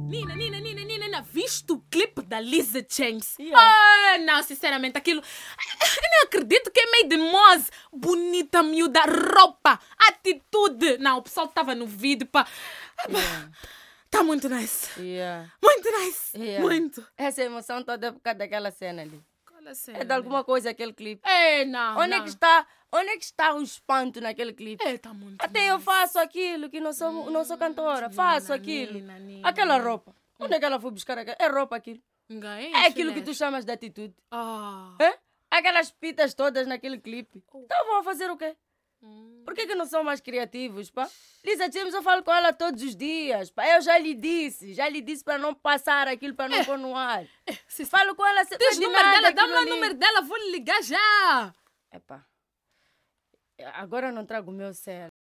Nina, viste o clipe da Lizzie Chains? Yeah. Não, sinceramente, aquilo... Eu não acredito que é made in Moz. Bonita, miúda, roupa, atitude. Não, o pessoal estava no vídeo, pá. Yeah. Tá muito nice. Yeah. Muito nice. Yeah. Muito. Essa emoção toda é por causa daquela cena ali. Qual a cena, É de alguma coisa aquele clipe. Não, Onde não. é que está o espanto naquele clipe? Tá muito Até nice. eu faço aquilo, que não sou cantora. Faço aquilo. Nina. Aquela roupa. Onde é que ela foi buscar aquela? É roupa aquilo. É aquilo que tu chamas de atitude. É? Aquelas pitas todas naquele clipe. Então vão fazer o quê? Por que não são mais criativos, pá? Lisa James, eu falo com ela todos os dias, pá. Eu já lhe disse para não passar aquilo, para não pôr no ar. Falo com ela sempre. Diz o número dela, dá-me o número dela, vou lhe ligar já. Epá, agora eu não trago o meu céu.